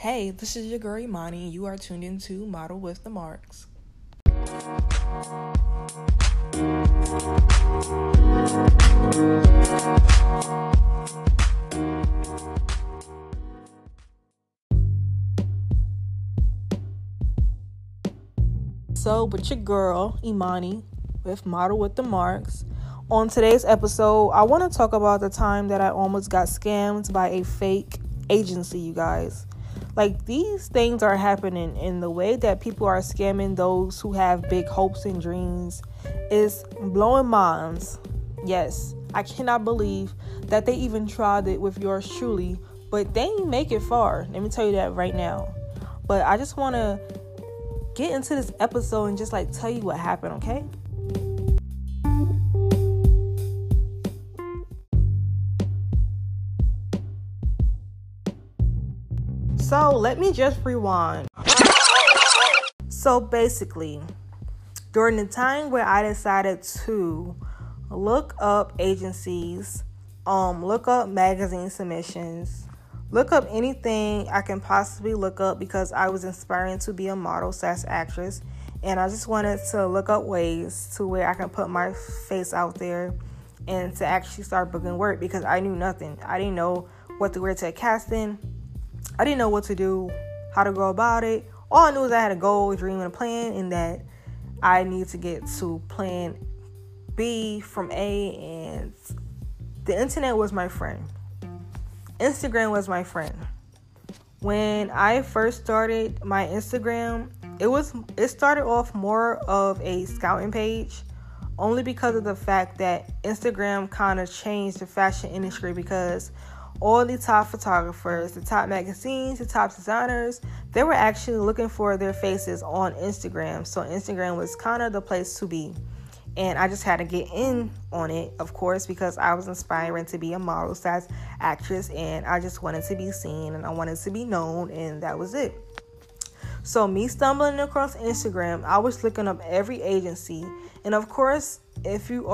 Hey, this is your girl Imani, and you are tuned into Model with the Marks. So, with your girl Imani with Model with the Marks. On today's episode, I want to talk about the time that I almost got scammed by a fake agency, you guys. Like, these things are happening, and the way that people are scamming those who have big hopes and dreams is blowing minds. Yes, I cannot believe that they even tried it with yours truly, but they didn't make it far. Let me tell you that right now. But I just want to get into this episode and just tell you what happened, okay? So let me just rewind. So basically, during the time where I decided to look up agencies, look up magazine submissions, look up anything I can possibly look up because I was inspiring to be a model/actress, and I just wanted to look up ways to where I can put my face out there and to actually start booking work because I knew nothing. I didn't know what to wear to a casting. I didn't know what to do, how to go about it. All I knew is I had a goal, a dream, and a plan, and that I need to get to plan B from A, and the internet was my friend. Instagram was my friend. When I first started my Instagram, it started off more of a scouting page, only because of the fact that Instagram kind of changed the fashion industry because all the top photographers, the top magazines, the top designers, they were actually looking for their faces on Instagram. So Instagram was kind of the place to be. And I just had to get in on it, of course, because I was inspiring to be a model/actress, and I just wanted to be seen and I wanted to be known, and that was it. So me stumbling across Instagram, I was looking up every agency. And of course, if you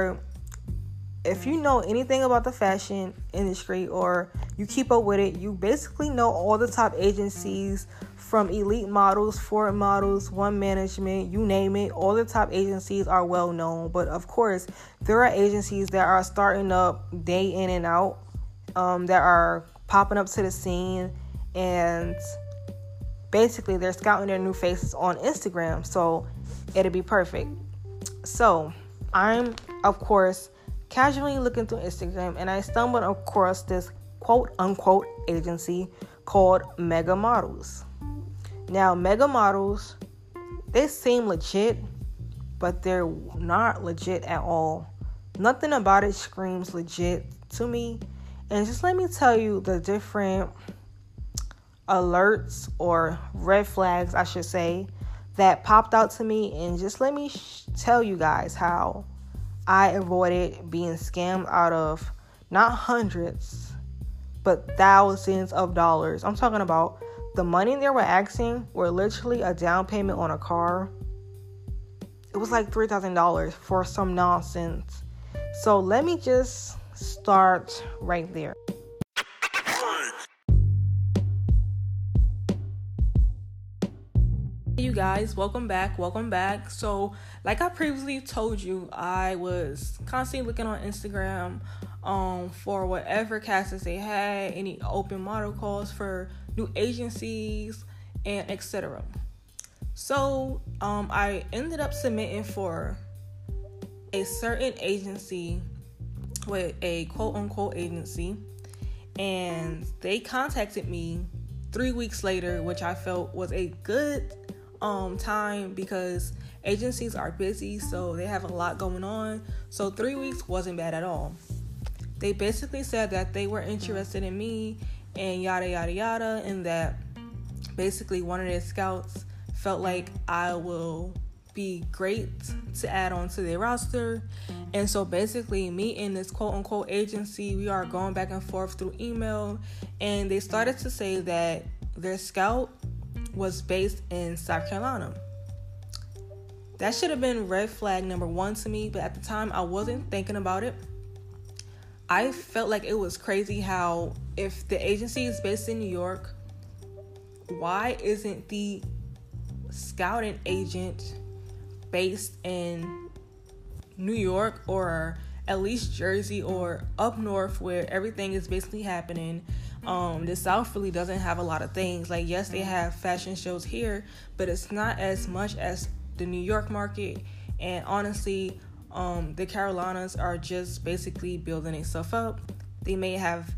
know anything about the fashion industry or you keep up with it, you basically know all the top agencies from Elite Models, Forward Models, One Management, you name it. All the top agencies are well known. But of course, there are agencies that are starting up day in and out, that are popping up to the scene, and basically they're scouting their new faces on Instagram. So it'll be perfect. So I'm, of course, casually looking through Instagram, and I stumbled across this quote-unquote agency called Mega Models. Now, Mega Models, they seem legit, but they're not legit at all. Nothing about it screams legit to me. And just let me tell you the different alerts or red flags, I should say, that popped out to me. And just let me tell you guys how I avoided being scammed out of not hundreds, but thousands of dollars. I'm talking about the money they were asking were literally a down payment on a car. It was like $3,000 for some nonsense. So let me just start right there. You guys, welcome back. So like I previously told you, I was constantly looking on Instagram for whatever castings they had, any open model calls for new agencies, and etc. So I ended up submitting for a certain agency with a quote-unquote agency, and they contacted me 3 weeks later, which I felt was a good time because agencies are busy, so they have a lot going on. So 3 weeks wasn't bad at all. They basically said that they were interested in me and yada yada yada, and that basically one of their scouts felt like I will be great to add on to their roster. And so basically me and this quote unquote agency, we are going back and forth through email, and they started to say that their scout was based in South Carolina. That should have been red flag number 1 to me, but at the time I wasn't thinking about it. I felt like it was crazy how if the agency is based in New York, why isn't the scouting agent based in New York or at least Jersey or up north where everything is basically happening? The South really doesn't have a lot of things. Like, yes, they have fashion shows here, but it's not as much as the New York market. And honestly, the Carolinas are just basically building itself up. They may have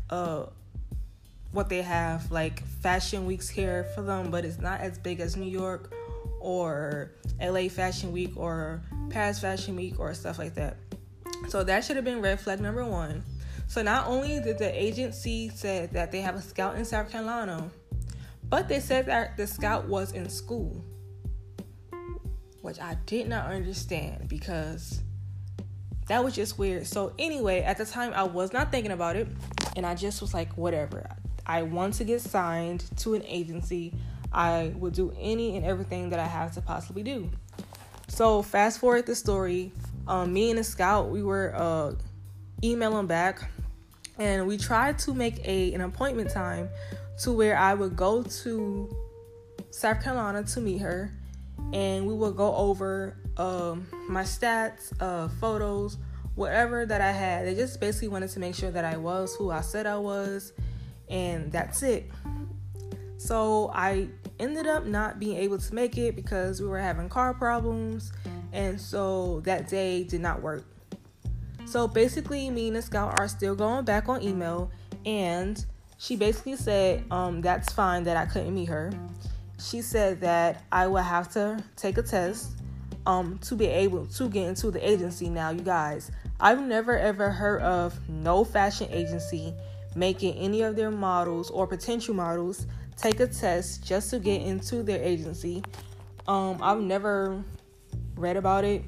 what they have, like fashion weeks here for them, but it's not as big as New York or LA Fashion Week or Paris Fashion Week or stuff like that. So that should have been red flag number one. So not only did the agency say that they have a scout in South Carolina, but they said that the scout was in school, which I did not understand because that was just weird. So anyway, at the time I was not thinking about it, and I just was like, whatever. I want to get signed to an agency. I will do any and everything that I have to possibly do. So fast forward the story. Me and the scout, we were emailing back, and we tried to make an appointment time to where I would go to South Carolina to meet her, and we would go over my stats, photos, whatever that I had. They just basically wanted to make sure that I was who I said I was, and that's it. So I ended up not being able to make it because we were having car problems, and so that day did not work. So basically, me and the scout are still going back on email, and she basically said that's fine that I couldn't meet her. She said that I would have to take a test to be able to get into the agency. Now, you guys, I've never ever heard of no fashion agency making any of their models or potential models take a test just to get into their agency. I've never read about it.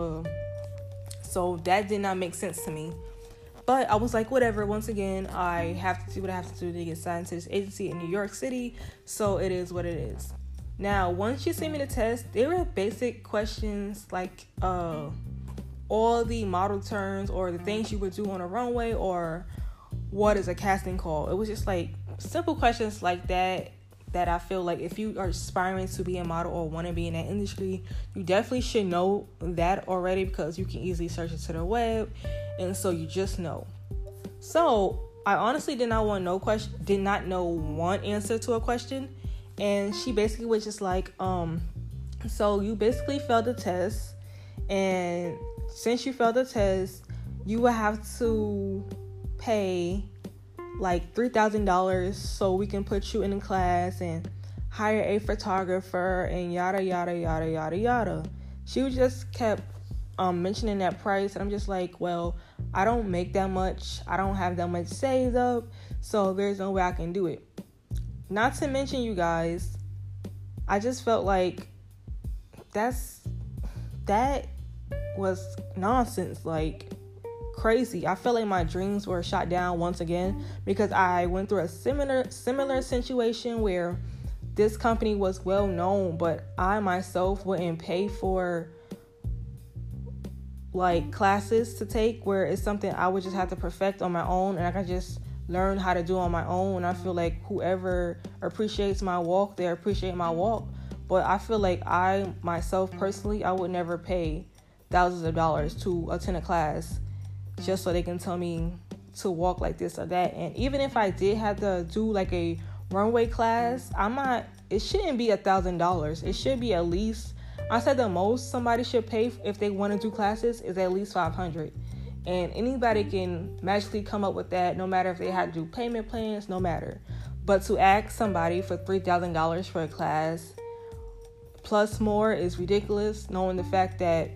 So that did not make sense to me. But I was like, whatever. Once again, I have to do what I have to do to get signed to this agency in New York City. So it is what it is. Now, once you sent me the test, they were basic questions like all the model terms or the things you would do on a runway or what is a casting call. It was just like simple questions like that I feel like if you are aspiring to be a model or want to be in that industry, you definitely should know that already because you can easily search it to the web, and so you just know. So I honestly did not know one answer to a question, and she basically was just like, so you basically failed the test, and since you failed the test, you will have to pay like $3,000 so we can put you in a class and hire a photographer and yada yada yada yada yada. She just kept mentioning that price, and I'm just like, well, I don't make that much. I don't have that much saved up, so there's no way I can do it. Not to mention, you guys, I just felt like that was nonsense. Like, crazy. I felt like my dreams were shot down once again because I went through a similar situation where this company was well known, but I myself wouldn't pay for like classes to take where it's something I would just have to perfect on my own, and I can just learn how to do on my own. And I feel like whoever appreciates my walk, they appreciate my walk. But I feel like I myself personally, I would never pay thousands of dollars to attend a class just so they can tell me to walk like this or that. And even if I did have to do like a runway class, it shouldn't be $1,000. It should be at least, I said the most somebody should pay if they want to do classes is at least $500. And anybody can magically come up with that, no matter if they had to do payment plans, no matter. But to ask somebody for $3,000 for a class plus more is ridiculous, knowing the fact that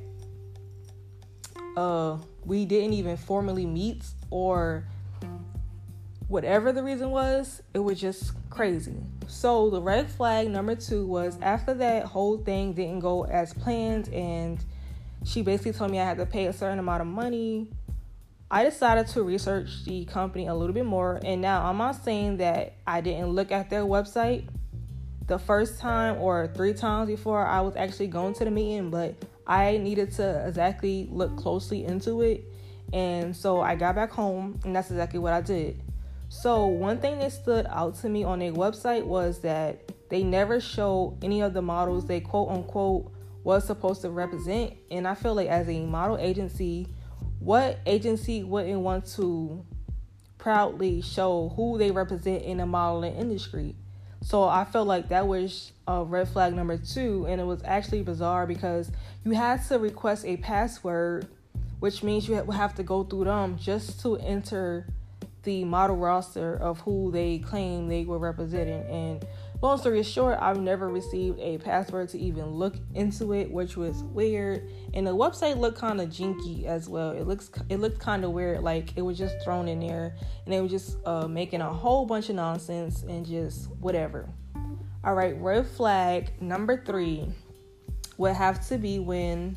we didn't even formally meet, or whatever the reason was, it was just crazy. So the red flag number 2 was after that whole thing didn't go as planned, and she basically told me I had to pay a certain amount of money. I decided to research the company a little bit more, and now I'm not saying that I didn't look at their website the first time or 3 times before I was actually going to the meeting, but I needed to exactly look closely into it. And so I got back home, and that's exactly what I did. So one thing that stood out to me on their website was that they never show any of the models they quote unquote was supposed to represent. And I feel like as a model agency, what agency wouldn't want to proudly show who they represent in the modeling industry? So I felt like that was red flag number 2, and it was actually bizarre because you had to request a password, which means you would have to go through them just to enter the model roster of who they claim they were representing. And long story short, I've never received a password to even look into it, which was weird. And the website looked kind of jinky as well. It looked kind of weird, like it was just thrown in there, and they were just making a whole bunch of nonsense and just whatever. All right, red flag number 3 would have to be when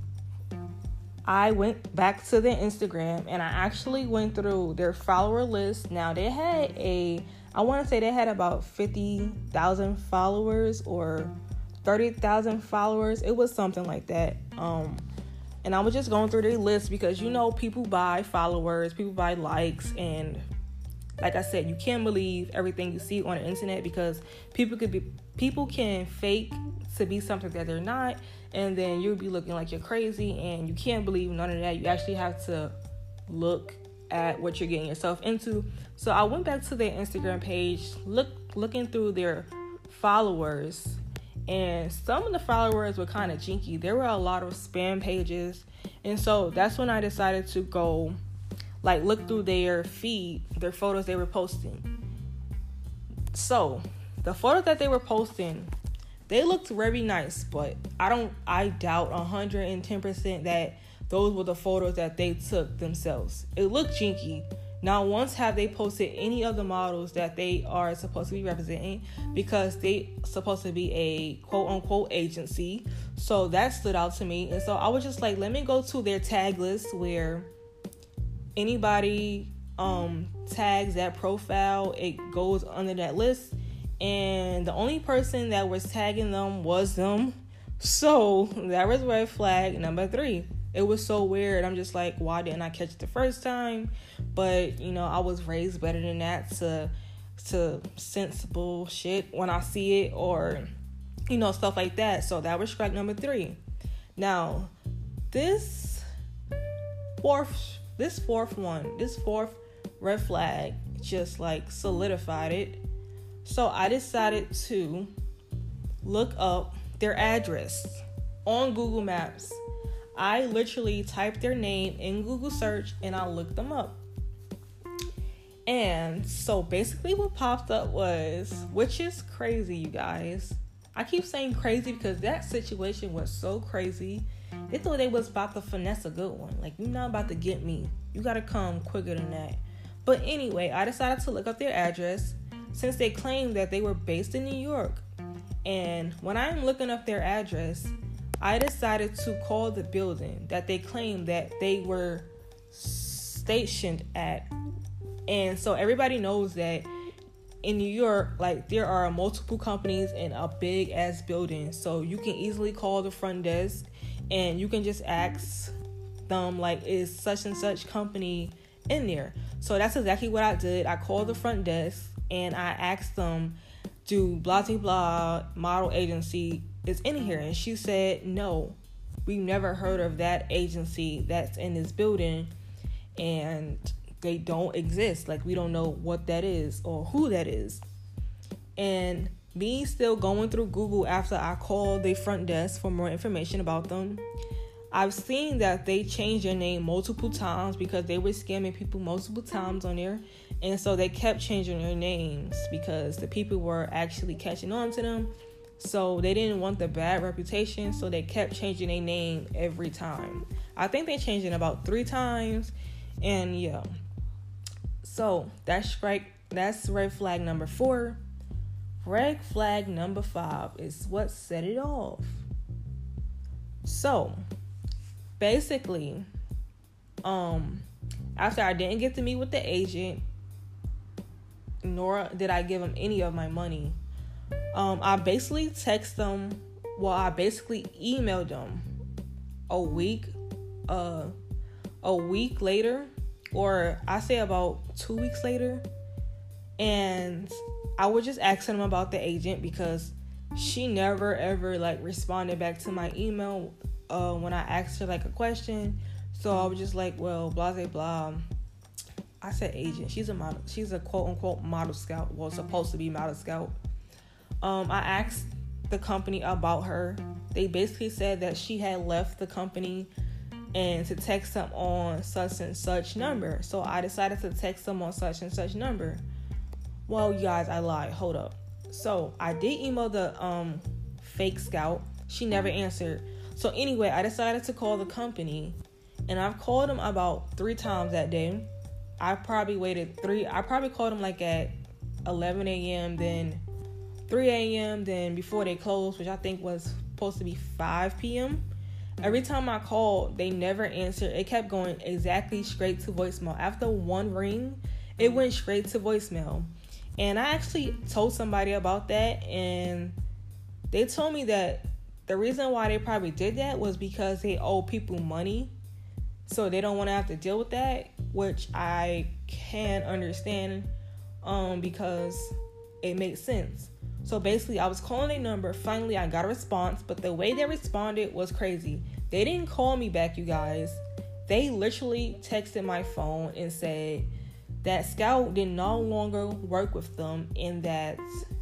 I went back to their Instagram and I actually went through their follower list. Now they had I want to say they had about 50,000 followers or 30,000 followers. It was something like that. And I was just going through their list because, people buy followers, people buy likes. And like I said, you can't believe everything you see on the internet because people can fake to be something that they're not. And then you'll be looking like you're crazy, and you can't believe none of that. You actually have to look at what you're getting yourself into. So I went back to their Instagram page, looking through their followers, and some of the followers were kind of jinky. There were a lot of spam pages, and so that's when I decided to go look through their feed, their photos they were posting. So the photos that they were posting, they looked very nice, but I doubt 110% that those were the photos that they took themselves. It looked jinky. Not once have they posted any of the models that they are supposed to be representing, because they supposed to be a quote-unquote agency. So that stood out to me. And so I was just like, let me go to their tag list where anybody tags that profile, it goes under that list. And the only person that was tagging them was them. So that was red flag number 3. It was so weird. I'm just like, why didn't I catch it the first time? But, I was raised better than that to sensible shit when I see it, or, stuff like that. So that was strike number 3. Now, this fourth red flag just solidified it. So I decided to look up their address on Google Maps. I literally typed their name in Google search and I looked them up. And so basically what popped up was, which is crazy, you guys. I keep saying crazy because that situation was so crazy. They thought they was about to finesse a good one. You're not about to get me. You got to come quicker than that. But anyway, I decided to look up their address since they claimed that they were based in New York. And when I'm looking up their address, I decided to call the building that they claimed that they were stationed at. And so everybody knows that in New York, there are multiple companies in a big ass building. So you can easily call the front desk and you can just ask them, is such and such company in there? So that's exactly what I did. I called the front desk and I asked them, do blah blah blah model agency is in here? And she said, no, we've never heard of that agency that's in this building, and they don't exist. We don't know what that is or who that is. And me still going through Google after I called the front desk for more information about them, I've seen that they changed their name multiple times because they were scamming people multiple times on there. And so they kept changing their names because the people were actually catching on to them. So they didn't want the bad reputation, so they kept changing their name every time. I think they changed it about 3 times. And yeah. So that's red flag number 4. Red flag number 5 is what set it off. So basically, after I didn't get to meet with the agent, nor did I give him any of my money, I basically emailed them a week later, or I say about 2 weeks later, and I was just asking them about the agent because she never ever like responded back to my email when I asked her like a question. So I was just like, well, blah blah blah. I said agent. She's a model. She's a quote unquote model scout. Well, supposed to be model scout. I asked the company about her. They basically said that she had left the company and to text them on such and such number. So I decided to text them on such and such number. Well, you guys, I lied. Hold up. So I did email the fake scout. She never answered. So anyway, I decided to call the company, and I've called them about 3 times that day. I probably called them like at 11 a.m., then 3 a.m., then before they closed, which I think was supposed to be 5 p.m. Every time I called, they never answered. It kept going exactly straight to voicemail. After one ring, it went straight to voicemail. And I actually told somebody about that, and they told me that the reason why they probably did that was because they owe people money. So they don't want to have to deal with that, which I can understand because it makes sense. So basically, I was calling a number. Finally, I got a response, but the way they responded was crazy. They didn't call me back, you guys. They literally texted my phone and said that Scout did no longer work with them, and that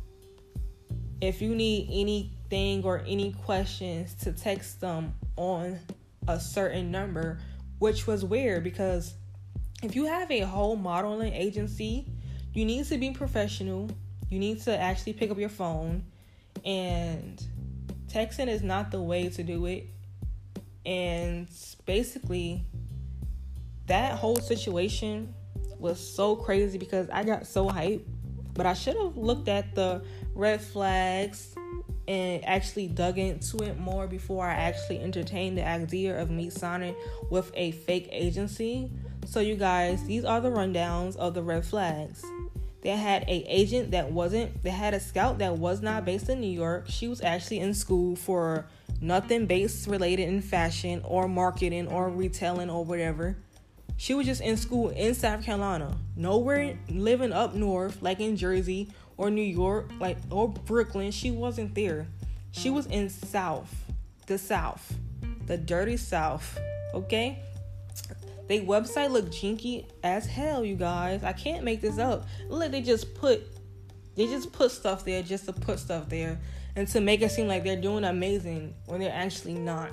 if you need anything or any questions, to text them on a certain number, which was weird because if you have a whole modeling agency, you need to be professional. You need to actually pick up your phone, and texting is not the way to do it. And basically, that whole situation was so crazy because I got so hyped, but I should have looked at the red flags and actually dug into it more before I actually entertained the idea of me signing with a fake agency. So you guys, these are the rundowns of the red flags. They had they had a scout that was not based in New York. She was actually in school for nothing based related in fashion or marketing or retailing or whatever. She was just in school in South Carolina, nowhere living up north like in Jersey or New York, or Brooklyn. She wasn't there. She was in the South, the dirty South. Okay. Their website looked jinky as hell, you guys. I can't make this up. Look, they just put stuff there just to put stuff there and to make it seem like they're doing amazing when they're actually not.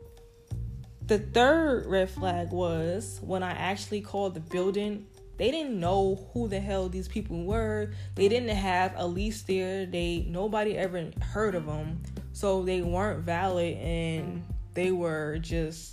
The third red flag was when I actually called the building. They didn't know who the hell these people were. They didn't have a lease there. Nobody ever heard of them. So they weren't valid, and they were just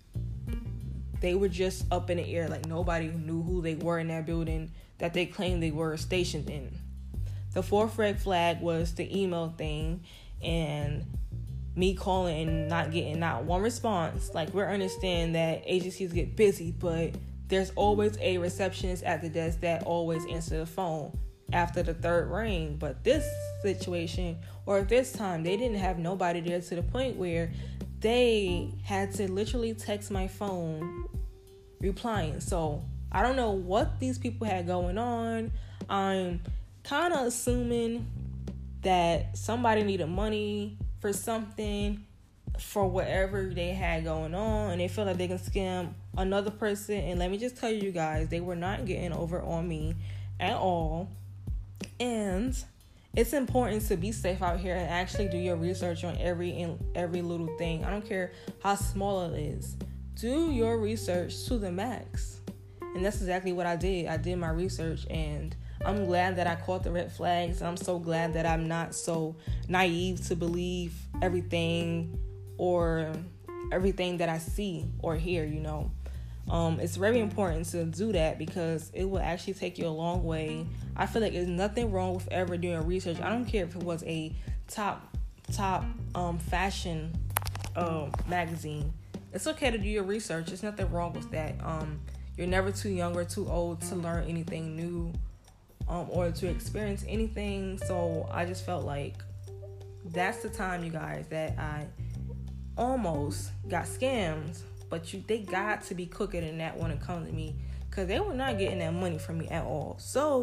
up in the air. Like nobody knew who they were in that building that they claimed they were stationed in. The fourth red flag was the email thing and me calling and not getting not one response. Like, we understand that agencies get busy, but there's always a receptionist at the desk that always answers the phone after the third ring. But this situation, or this time, they didn't have nobody there to the point where they had to literally text my phone replying. So I don't know what these people had going on. I'm kind of assuming that somebody needed money for something, for whatever they had going on, and they feel like they can scam another person. And let me just tell you guys, they were not getting over on me at all. And it's important to be safe out here and actually do your research on every little thing. I don't care how small it is. Do your research to the max. And that's exactly what I did. I did my research, and I'm glad that I caught the red flags. I'm so glad that I'm not so naive to believe everything that I see or hear, you know. It's very important to do that because it will actually take you a long way. I feel like there's nothing wrong with ever doing research. I don't care if it was a top fashion magazine. It's okay to do your research. There's nothing wrong with that. You're never too young or too old to learn anything new or to experience anything. So I just felt like that's the time, you guys, that I almost got scammed. But they got to be quicker than that when it comes to me, because they were not getting that money from me at all. So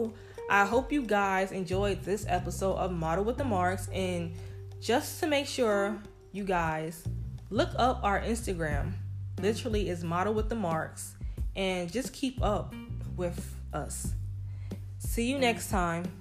I hope you guys enjoyed this episode of Model with the Marks. And just to make sure, you guys look up our Instagram. Literally is Model with the Marks. And just keep up with us. See you next time.